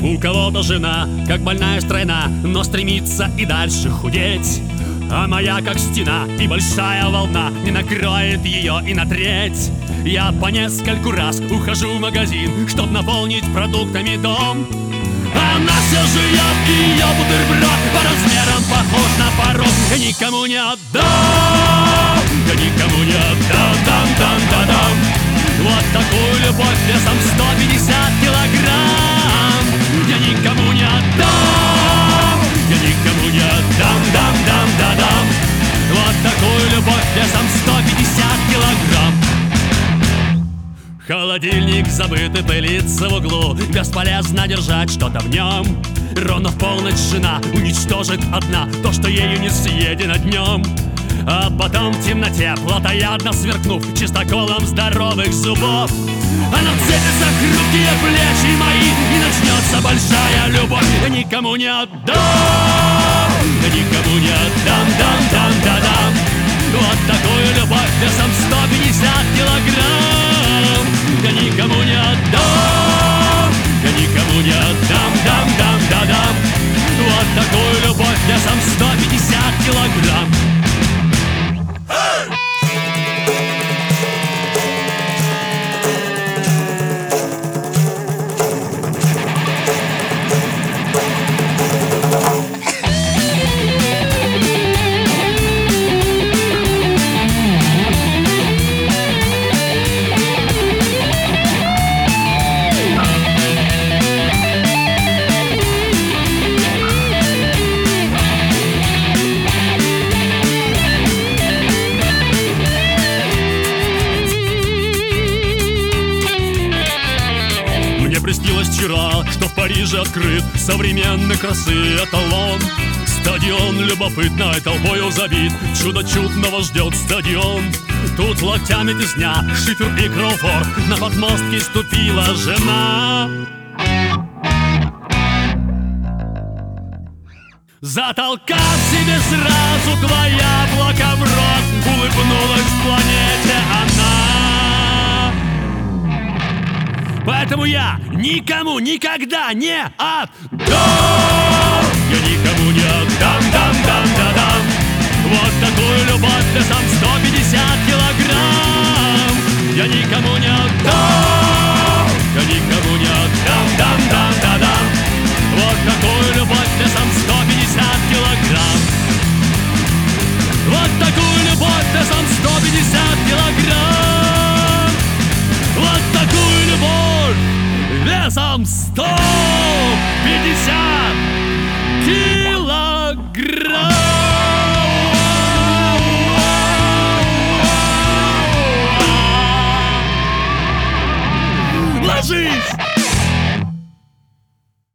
У кого-то жена, как больная страна, но стремится и дальше худеть. А моя как стена, и большая волна не накроет ее и на треть. Я по нескольку раз ухожу в магазин, чтоб наполнить продуктами дом. Она все жует, и ее бутерброд по размерам похож на порог. Я никому не отдам, я никому не отдам, дам. Вот такую любовь весом 150 килограмм. Я никому не отдам, я никому не отдам, дам. Вот такую любовь весом 150 килограмм. Холодильник забыт и пылится в углу, бесполезно держать что-то в нем. Ровно в полночь жена уничтожит одна то, что ею не съедено днем. А потом в темноте, плотоядно сверкнув чистоколом здоровых зубов, она вцепится в хрупкие плечи мои, и начнется большая любовь. Я никому не отдам, я никому не отдам, дам. Вот такую любовь весом 150 килограмм. Я никому не отдам, я никому не отдам, дам. Вот такую любовь весом 150 килограмм. Приснилось вчера, что в Париже открыт современной красы эталон. Стадион любопытной толпою забит, чудо чудного ждет стадион. Тут локтями тесня, Шифер и Кроуфорд, на подмостке ступила жена. Затолкав себе сразу два яблока в рот, улыбнулась планете она. Поэтому я никому никогда не отдам. Я никому не отдам, дам. Вот такую любовь весом 150 килограмм. Я никому не отдам, я никому не отдам, дам. Вот такую любовь весом 150 килограмм. Вот такую любовь весом 150 килограмм. Вот такую любовь весом 150 килограмм. Ложись!